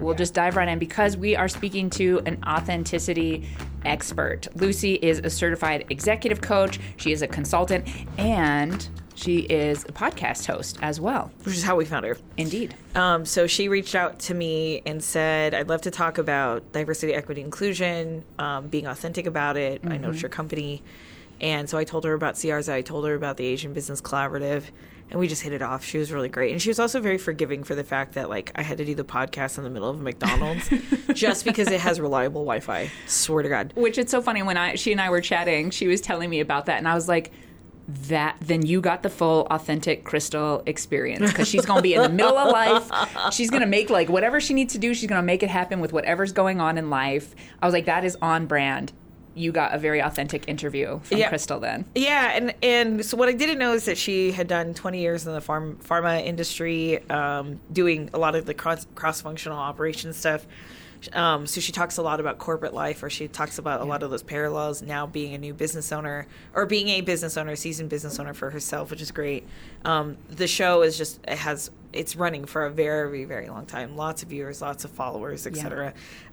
we'll just dive right in because we are speaking to an authenticity expert. Lucy is a certified executive coach. She is a consultant and she is a podcast host as well. Which is how we found her. Indeed. So she reached out to me and said, I'd love to talk about diversity, equity, inclusion, being authentic about it. I know it's your company. And so I told her about CRZ. I told her about the Asian Business Collaborative. And we just hit it off. She was really great. And she was also very forgiving for the fact that, like, I had to do the podcast in the middle of a McDonald's just because it has reliable Wi-Fi. Swear to God. Which it's so funny when she and I were chatting, she was telling me about that. And I was like, then you got the full authentic Crystal experience because she's going to be in the middle of life. She's going to make like whatever she needs to do. She's going to make it happen with whatever's going on in life. I was like, that is on brand. You got a very authentic interview from Crystal then. Yeah, and so what I didn't know is that she had done 20 years in the pharma industry, doing a lot of the cross-functional operations stuff. So she talks a lot about corporate life, or she talks about a lot of those parallels now being a new business owner, or being a business owner, a seasoned business owner for herself, which is great. The show is just, it's running for a very, very long time. Lots of viewers, lots of followers, etc.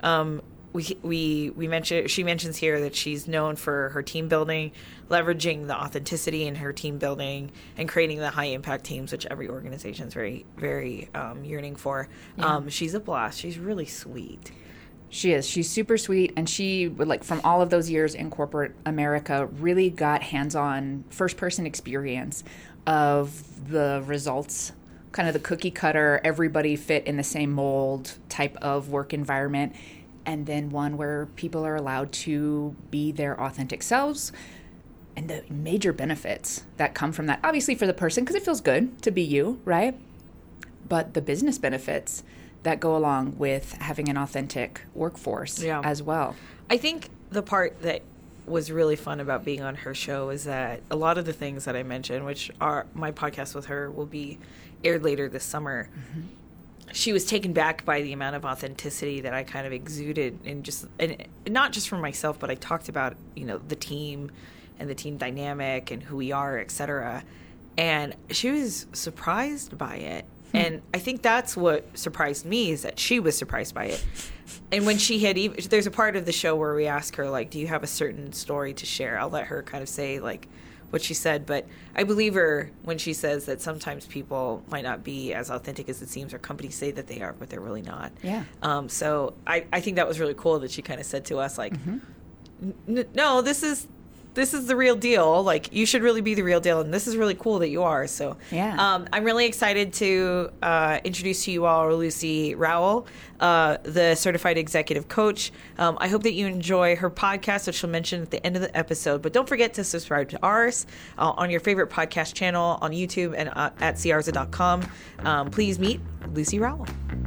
She mentions here that she's known for her team building, leveraging the authenticity in her team building, and creating the high impact teams, which every organization is very, very yearning for. Yeah. She's a blast. She's really sweet. She is. She's super sweet. And she, like, from all of those years in corporate America, really got hands-on first-person experience of the results, kind of the cookie cutter, everybody fit in the same mold type of work environment. And then one where people are allowed to be their authentic selves and the major benefits that come from that. Obviously for the person, because it feels good to be you, right? But the business benefits that go along with having an authentic workforce as well. I think the part that was really fun about being on her show is that a lot of the things that I mentioned, which are my podcast with her, will be aired later this summer. Mm-hmm. She was taken back by the amount of authenticity that I kind of exuded, and not just for myself, but I talked about, the team and the team dynamic and who we are, et cetera. And she was surprised by it. And I think that's what surprised me, is that she was surprised by it. And when she had there's a part of the show where we ask her, like, do you have a certain story to share? I'll let her kind of say, like, what she said, but I believe her when she says that sometimes people might not be as authentic as it seems, or companies say that they are, but they're really not. Yeah. So I think that was really cool that she kind of said to us, like, no, this is the real deal. Like, you should really be the real deal, and this is really cool that you are. So I'm really excited to introduce to you all Lucy Rowell, the certified executive coach. I hope that you enjoy her podcast, which she'll mention at the end of the episode. But don't forget to subscribe to ours on your favorite podcast channel on YouTube and at crza.com. Please meet Lucy Rowell.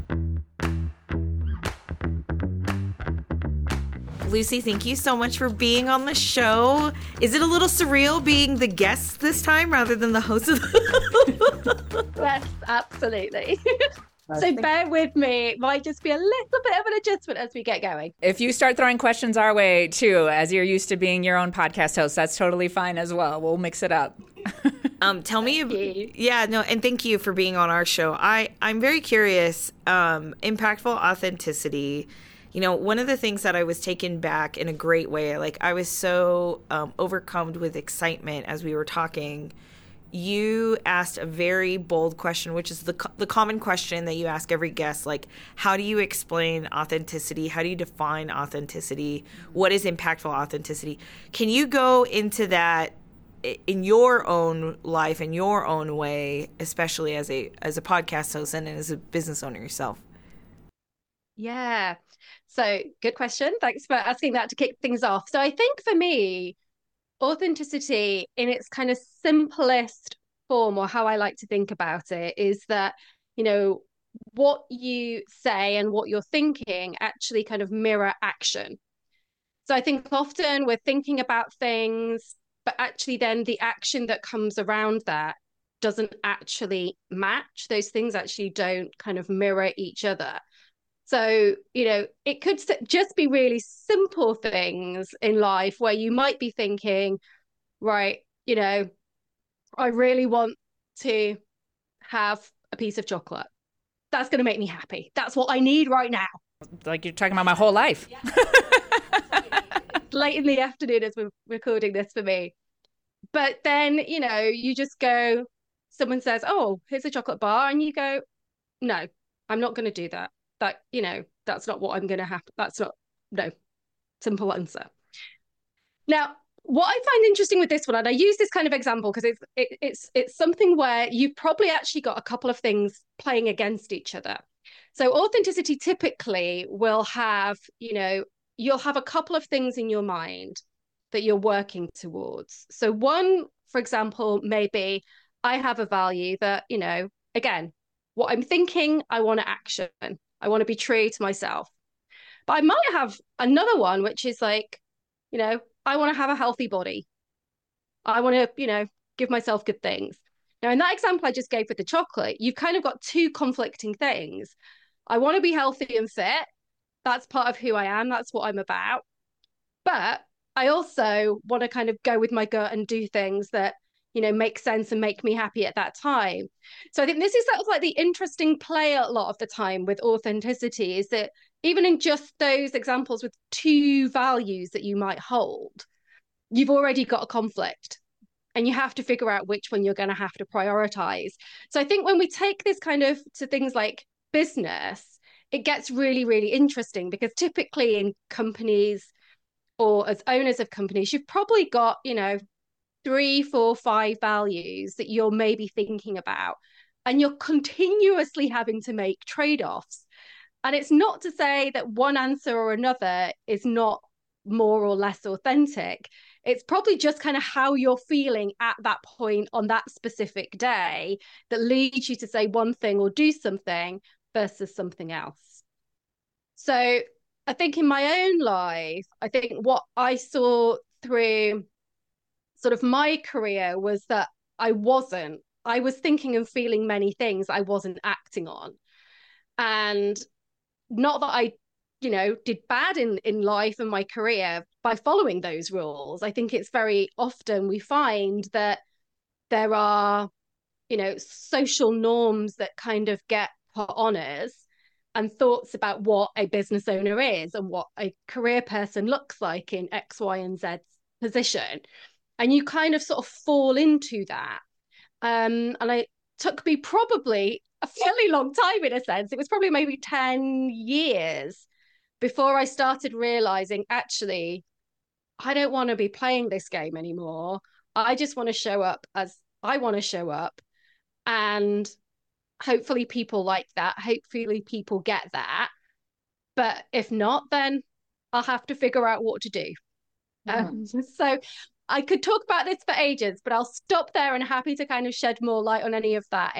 Lucy, thank you so much for being on the show. Is it a little surreal being the guest this time rather than the host of the Yes, absolutely. So bear with me. It might just be a little bit of an adjustment as we get going. If you start throwing questions our way, too, as you're used to being your own podcast host, that's totally fine as well. We'll mix it up. Tell me. And thank you for being on our show. I'm very curious. Impactful authenticity. One of the things that I was taken back in a great way, like, I was so overcome with excitement as we were talking. You asked a very bold question, which is the common question that you ask every guest, like, how do you explain authenticity? How do you define authenticity? What is impactful authenticity? Can you go into that in your own life, in your own way, especially as a podcast host and as a business owner yourself? Yeah. So good question. Thanks for asking that to kick things off. So I think for me, authenticity in its kind of simplest form, or how I like to think about it, is that, what you say and what you're thinking actually kind of mirror action. So I think often we're thinking about things, but actually then the action that comes around that doesn't actually match. Those things actually don't kind of mirror each other. So, it could just be really simple things in life where you might be thinking, right, I really want to have a piece of chocolate. that's going to make me happy. That's what I need right now. Like you're talking about my whole life. Yeah. Late in the afternoon as we're recording this for me. But then, you know, you just go, someone says, oh, here's a chocolate bar. And you go, no, I'm not going to do that. That, you know, that's not what I'm going to have. That's not, no, simple answer. Now, what I find interesting with this one, and I use this kind of example because it's something where you've probably actually got a couple of things playing against each other. So authenticity typically will have, you know, you'll have a couple of things in your mind that you're working towards. So one, for example, may be I have a value that, you know, again, what I'm thinking, I want to action. I want to be true to myself. But I might have another one, which is like, you know, I want to have a healthy body. I want to, you know, give myself good things. Now, in that example I just gave with the chocolate, you've kind of got two conflicting things. I want to be healthy and fit. That's part of who I am. That's what I'm about. But I also want to kind of go with my gut and do things that, you know, make sense and make me happy at that time. So I think this is sort of like the interesting play a lot of the time with authenticity, is that even in just those examples with two values that you might hold, you've already got a conflict and you have to figure out which one you're going to have to prioritize. So I think when we take this kind of to things like business, it gets really, really interesting, because typically in companies or as owners of companies, you've probably got, you know, 3, 4, 5 values that you're maybe thinking about, and you're continuously having to make trade-offs. And it's not to say that one answer or another is not more or less authentic. It's probably just kind of how you're feeling at that point on that specific day that leads you to say one thing or do something versus something else. So I think in my own life, I think what I saw through sort of my career was that I was thinking and feeling many things I wasn't acting on. And not that I, you know, did bad in life and my career by following those rules. I think it's very often we find that there are, you know, social norms that kind of get put on us, and thoughts about what a business owner is and what a career person looks like in X, Y, and Z position. And you kind of sort of fall into that. And it took me probably a fairly long time, in a sense. It was probably maybe 10 years before I started realizing, actually, I don't want to be playing this game anymore. I just want to show up as I want to show up. And hopefully people like that. Hopefully people get that. But if not, then I'll have to figure out what to do. So I could talk about this for ages, but I'll stop there, and happy to kind of shed more light on any of that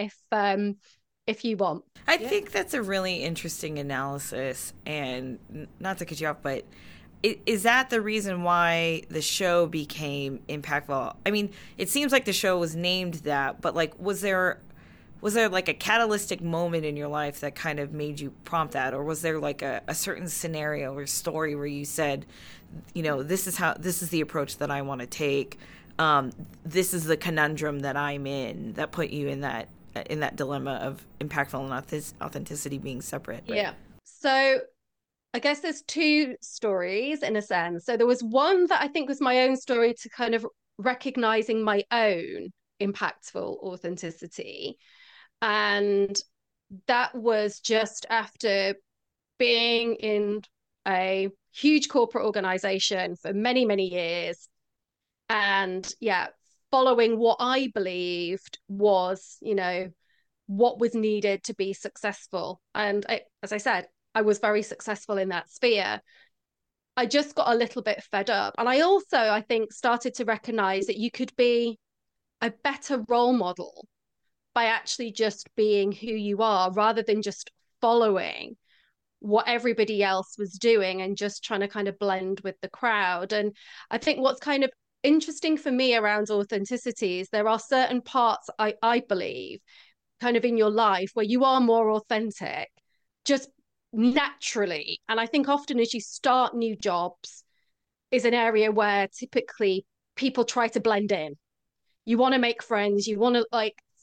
if you want. I think that's a really interesting analysis, and not to cut you off, but is that the reason why the show became impactful? I mean, it seems like the show was named that, but like, was there like a catalytic moment in your life that kind of made you prompt that? Or was there like a certain scenario or story where you said, you know, this is the approach that I want to take. This is the conundrum that I'm in, that put you in that dilemma of impactful and authenticity being separate. Yeah. So I guess there's two stories in a sense. So there was one that I think was my own story to kind of recognizing my own impactful authenticity. And that was just after being in a huge corporate organization for many, many years. And yeah, following what I believed was, you know, what was needed to be successful. And as I said, I was very successful in that sphere. I just got a little bit fed up. And I also, I think, started to recognize that you could be a better role model by actually just being who you are, rather than just following what everybody else was doing and just trying to kind of blend with the crowd. And I think what's kind of interesting for me around authenticity is there are certain parts, I believe, kind of in your life where you are more authentic just naturally. And I think often as you start new jobs is an area where typically people try to blend in. You want to make friends, you want to like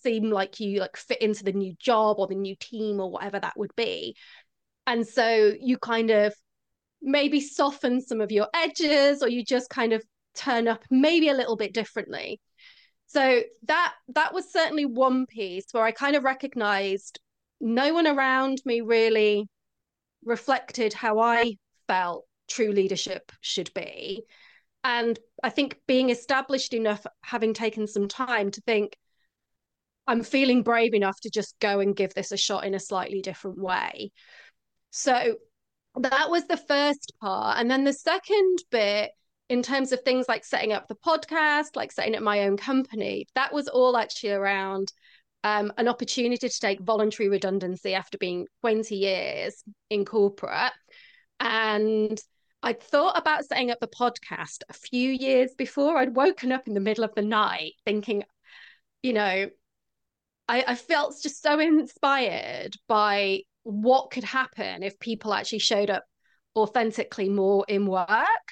seem like you like fit into the new job or the new team or whatever that would be. And so you kind of maybe soften some of your edges, or you just kind of turn up maybe a little bit differently. So that was certainly one piece where I kind of recognized no one around me really reflected how I felt true leadership should be. And I think being established enough, having taken some time to think, I'm feeling brave enough to just go and give this a shot in a slightly different way. So that was the first part. And then the second bit, in terms of things like setting up the podcast, like setting up my own company, that was all actually around an opportunity to take voluntary redundancy after being 20 years in corporate. And I'd thought about setting up the podcast a few years before. I'd woken up in the middle of the night thinking, you know, I felt just so inspired by what could happen if people actually showed up authentically more in work.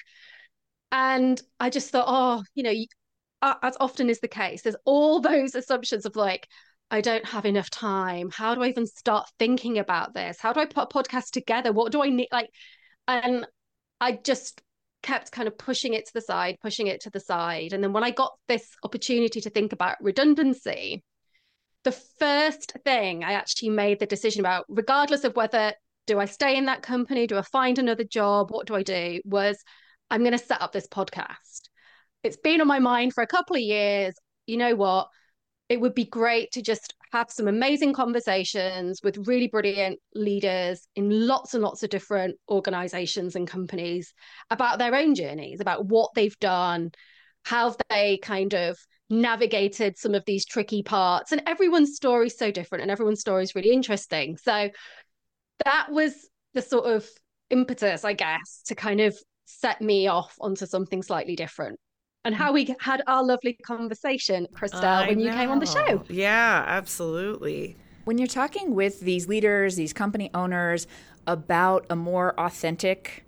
And I just thought, oh, you know, as often is the case, there's all those assumptions of like, I don't have enough time. How do I even start thinking about this? How do I put a podcast together? What do I need? Like, and I just kept kind of pushing it to the side, pushing it to the side. And then when I got this opportunity to think about redundancy, the first thing I actually made the decision about, regardless of whether do I stay in that company, do I find another job, what do I do, was I'm going to set up this podcast. It's been on my mind for a couple of years. You know what? It would be great to just have some amazing conversations with really brilliant leaders in lots and lots of different organizations and companies about their own journeys, about what they've done, how they kind of navigated some of these tricky parts. And everyone's story is so different and everyone's story is really interesting. So that was the sort of impetus, I guess, to kind of set me off onto something slightly different. And how we had our lovely conversation, Christelle, when you came on the show. Yeah, absolutely. When you're talking with these leaders, these company owners about a more authentic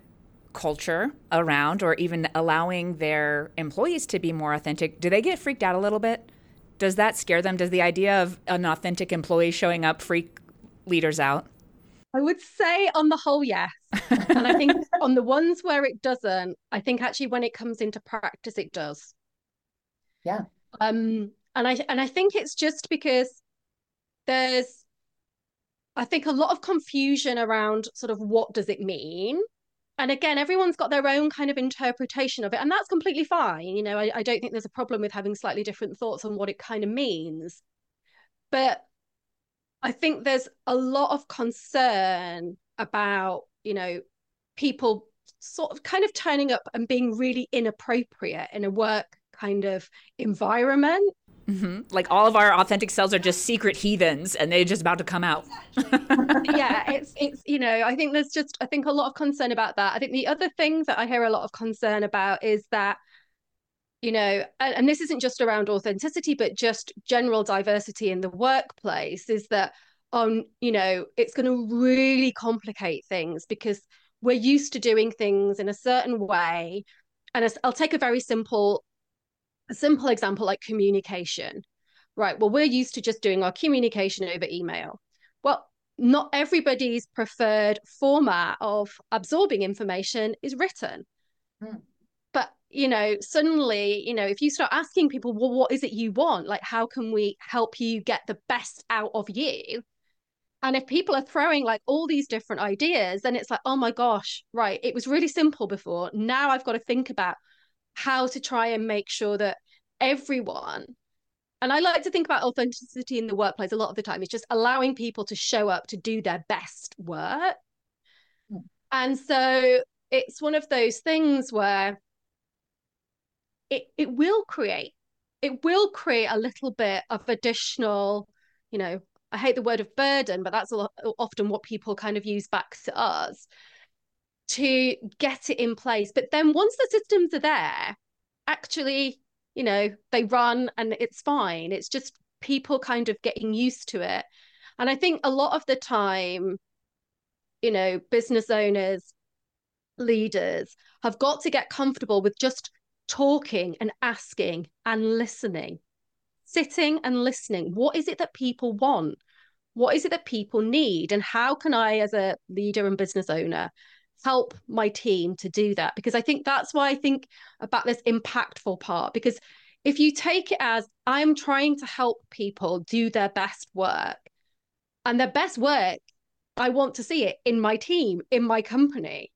culture around, or even allowing their employees to be more authentic, do they get freaked out a little bit? Does that scare them? Does the idea of an authentic employee showing up freak leaders out? I would say on the whole, yes. And I think on the ones where it doesn't, I think actually when it comes into practice, it does. Yeah. And I think it's just because there's, I think, a lot of confusion around sort of what does it mean? And again, everyone's got their own kind of interpretation of it, and that's completely fine. You know, I don't think there's a problem with having slightly different thoughts on what it kind of means. But I think there's a lot of concern about, you know, people sort of kind of turning up and being really inappropriate in a work kind of environment. Mm-hmm. Like all of our authentic selves are just secret heathens and they're just about to come out. Yeah, it's you know, I think there's just, I think a lot of concern about that. I think the other thing that I hear a lot of concern about is that, you know, and this isn't just around authenticity, but just general diversity in the workplace, is that, you know, it's going to really complicate things because we're used to doing things in a certain way. And I'll take a very simple example, like communication, right? Well, we're used to just doing our communication over email. Well, not everybody's preferred format of absorbing information is written. But, you know, suddenly, you know, if you start asking people, well, what is it you want? Like, how can we help you get the best out of you? And if people are throwing like all these different ideas, then it's like, oh my gosh, right, it was really simple before. Now I've got to think about how to try and make sure that everyone, and I like to think about authenticity in the workplace a lot of the time, it's just allowing people to show up to do their best work. And so it's one of those things where it will create a little bit of additional, you know, I hate the word of burden, but that's often what people kind of use back to us to get it in place. But then once the systems are there, actually, you know, they run and it's fine. It's just people kind of getting used to it. And I think a lot of the time, you know, business owners, leaders have got to get comfortable with just talking and asking and listening. sitting and listening. What is it that people want? What is it that people need? And how can I, as a leader and business owner, help my team to do that? Because I think that's why I think about this impactful part. Because if you take it as I'm trying to help people do their best work, and their best work, I want to see it in my team, in my company,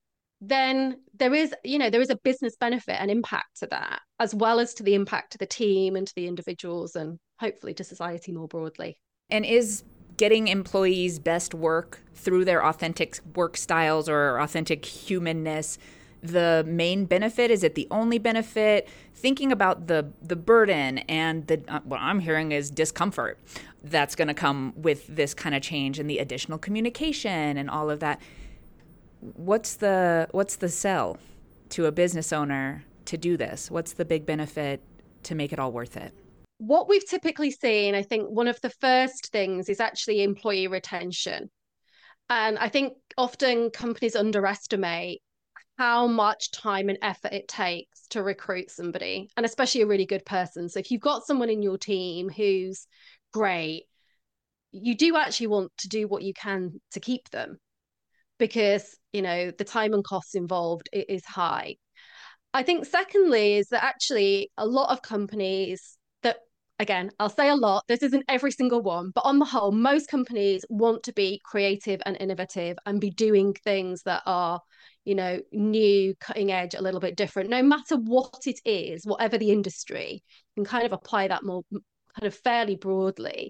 then there is a business benefit and impact to that, as well as to the impact to the team and to the individuals and hopefully to society more broadly. And is getting employees best work through their authentic work styles or authentic humanness the main benefit? Is it the only benefit? Thinking about the burden and what I'm hearing is discomfort that's going to come with this kind of change and the additional communication and all of that. What's the sell to a business owner to do this? What's the big benefit to make it all worth it? What we've typically seen, I think one of the first things is actually employee retention. And I think often companies underestimate how much time and effort it takes to recruit somebody, and especially a really good person. So if you've got someone in your team who's great, you do actually want to do what you can to keep them, because, the time and costs involved is high. I think secondly is that actually a lot of companies that, again, I'll say a lot, this isn't every single one, but on the whole, most companies want to be creative and innovative and be doing things that are, new, cutting edge, a little bit different, no matter what it is, whatever the industry, you can kind of apply that more kind of fairly broadly.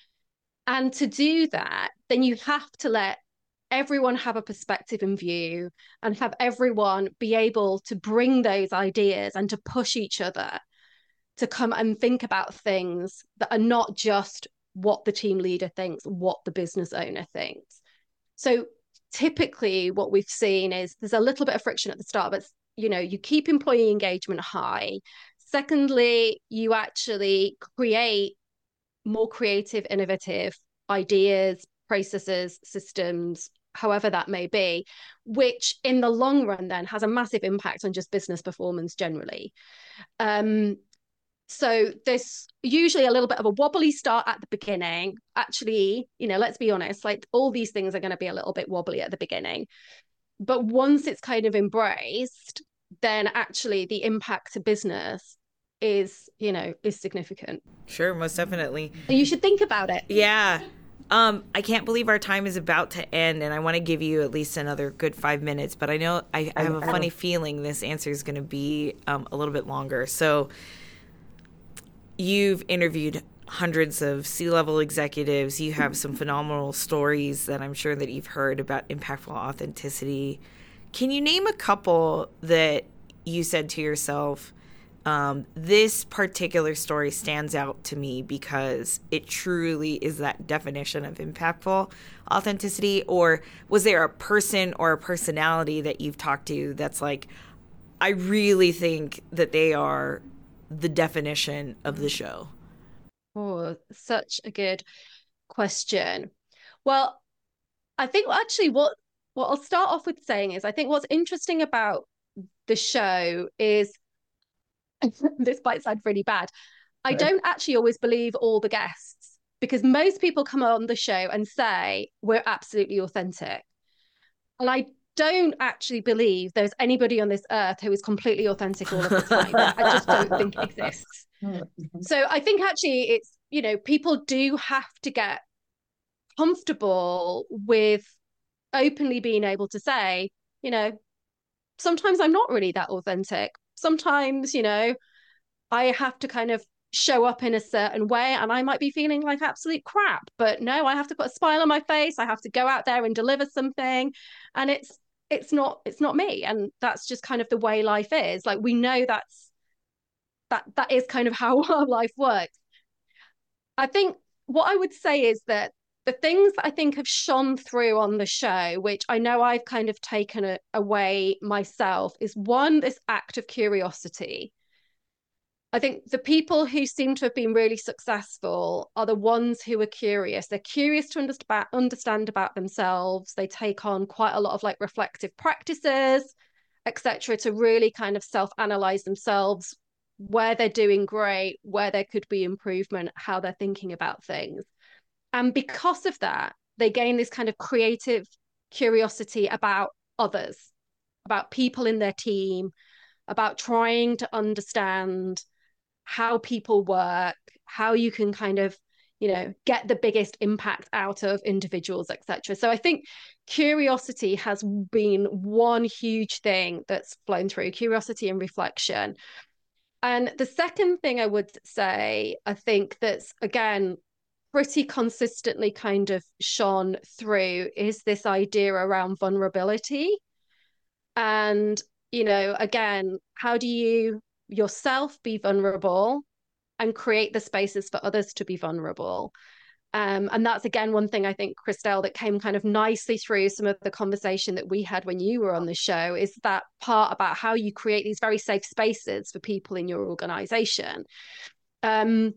And to do that, then you have to let everyone have a perspective and view, and have everyone be able to bring those ideas and to push each other to come and think about things that are not just what the team leader thinks, what the business owner thinks. So typically what we've seen is there's a little bit of friction at the start, but you keep employee engagement high. Secondly, you actually create more creative, innovative ideas, processes, systems, however that may be, which in the long run then has a massive impact on just business performance generally. So there's usually a little bit of a wobbly start at the beginning. Actually, let's be honest, like all these things are going to be a little bit wobbly at the beginning. But once it's kind of embraced, then actually the impact to business is significant. Sure, most definitely. And you should think about it. Yeah. I can't believe our time is about to end, and I want to give you at least another good 5 minutes, but I know I have a funny feeling this answer is going to be a little bit longer. So you've interviewed hundreds of C-level executives. You have some phenomenal stories that I'm sure that you've heard about impactful authenticity. Can you name a couple that you said to yourself, this particular story stands out to me because it truly is that definition of impactful authenticity? Or was there a person or a personality that you've talked to that's like, I really think that they are the definition of the show? Oh, such a good question. Well, I think actually what I'll start off with saying is I think what's interesting about the show is this might sound really bad. I don't actually always believe all the guests, because most people come on the show and say we're absolutely authentic. And I don't actually believe there's anybody on this earth who is completely authentic all of the time. I just don't think it exists. So I think actually it's, people do have to get comfortable with openly being able to say, sometimes I'm not really that authentic. Sometimes, I have to kind of show up in a certain way and I might be feeling like absolute crap, but no, I have to put a smile on my face. I have to go out there and deliver something. And it's not me. And that's just kind of the way life is. Like, we know that is kind of how our life works. I think what I would say is that the things that I think have shone through on the show, which I know I've kind of taken away myself, is one, this act of curiosity. I think the people who seem to have been really successful are the ones who are curious. They're curious to understand about themselves. They take on quite a lot of like reflective practices, etc., to really kind of self-analyze themselves, where they're doing great, where there could be improvement, how they're thinking about things. And because of that, they gain this kind of creative curiosity about others, about people in their team, about trying to understand how people work, how you can kind of, get the biggest impact out of individuals, etc. So I think curiosity has been one huge thing that's flown through, curiosity and reflection. And the second thing I would say, I think that's, again, pretty consistently kind of shone through is this idea around vulnerability. And, again, how do you yourself be vulnerable and create the spaces for others to be vulnerable? And that's, again, one thing I think, Christelle, that came kind of nicely through some of the conversation that we had when you were on the show, is that part about how you create these very safe spaces for people in your organization to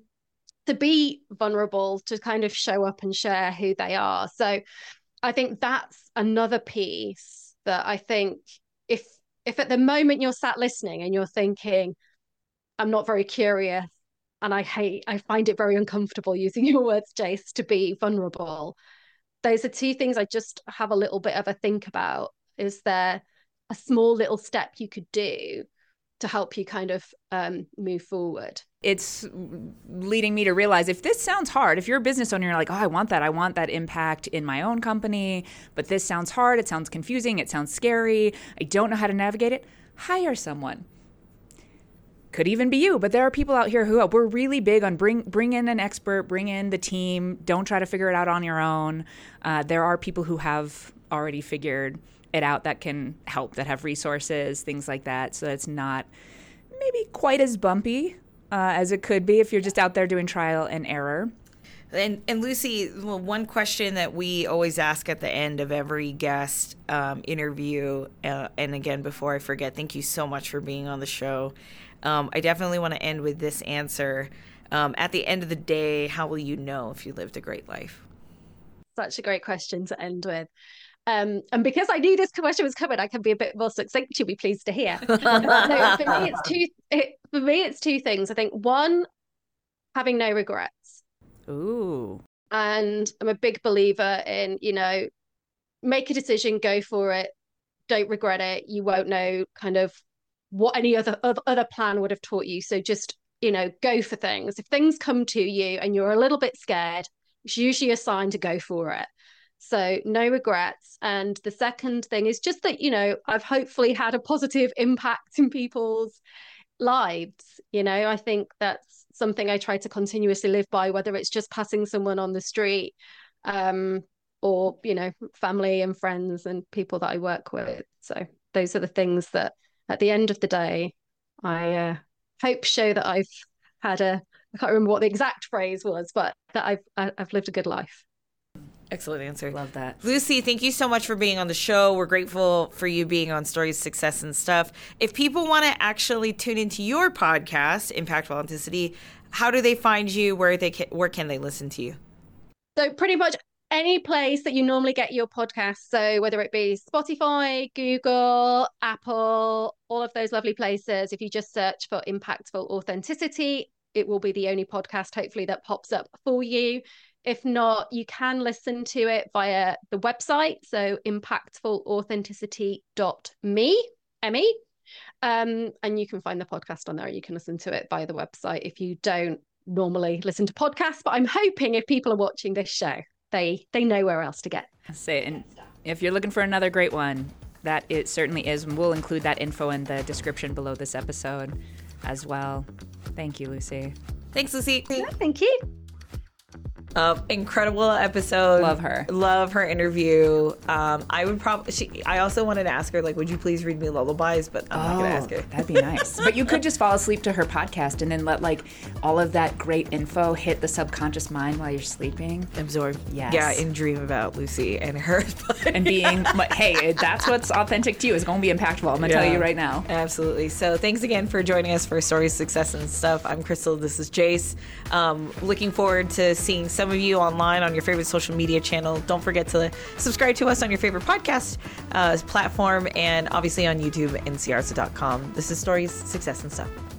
be vulnerable, to kind of show up and share who they are. So I think that's another piece that I think if at the moment you're sat listening and you're thinking, I'm not very curious, and I find it very uncomfortable, using your words, Jace, to be vulnerable. Those are two things I just have a little bit of a think about. Is there a small little step you could do to help you kind of move forward? It's leading me to realize, if this sounds hard, if you're a business owner, you're like, oh, I want that impact in my own company, but this sounds hard, it sounds confusing, it sounds scary, I don't know how to navigate it, hire someone. Could even be you, but there are people out here who we're really big on bring in an expert, bring in the team, don't try to figure it out on your own. There are people who have already figured it out that can help, that have resources, things like that, so it's not maybe quite as bumpy as it could be if you're just out there doing trial and error. And Lucy, one question that we always ask at the end of every guest interview, and again, before I forget, thank you so much for being on the show. I definitely want to end with this answer. At the end of the day, how will you know if you lived a great life? Such a great question to end with. And because I knew this question was coming, I can be a bit more succinct. You'll be pleased to hear. So for me, it's two things. I think one, having no regrets. Ooh. And I'm a big believer in, make a decision, go for it, don't regret it. You won't know kind of what any other plan would have taught you. So just, go for things. If things come to you and you're a little bit scared, it's usually a sign to go for it. So no regrets. And the second thing is just that, I've hopefully had a positive impact in people's lives. I think that's something I try to continuously live by, whether it's just passing someone on the street or, family and friends and people that I work with. So those are the things that at the end of the day, I hope show that I've had I can't remember what the exact phrase was, but that I've lived a good life. Excellent answer. Love that. Lucy, thank you so much for being on the show. We're grateful for you being on Stories, Success, and Stuff. If people want to actually tune into your podcast, Impactful Authenticity, how do they find you? Where can they listen to you? So pretty much any place that you normally get your podcast. So whether it be Spotify, Google, Apple, all of those lovely places, if you just search for Impactful Authenticity, it will be the only podcast, hopefully, that pops up for you. If not, you can listen to it via the website, so impactfulauthenticity.me, M-E. And you can find the podcast on there. You can listen to it via the website if you don't normally listen to podcasts. But I'm hoping if people are watching this show, they know where else to get. And if you're looking for another great one, that it certainly is. And we'll include that info in the description below this episode as well. Thank you, Lucy. Thanks, Lucy. Yeah, thank you. Incredible episode. Love her. Love her interview. I also wanted to ask her, would you please read me lullabies? But I'm not going to ask her. That'd be nice. But you could just fall asleep to her podcast and then let all of that great info hit the subconscious mind while you're sleeping. Absorb. Yes. Yeah, and dream about Lucy and her. And being, hey, that's what's authentic to you. It's going to be impactful. I'm going to tell you right now. Absolutely. So thanks again for joining us for Stories, Success, and Stuff. I'm Crystal. This is Jace. Looking forward to seeing some of you online on your favorite social media channel. Don't forget to subscribe to us on your favorite podcast platform, and obviously on YouTube and crsa.com. This is Stories, Success, and Stuff.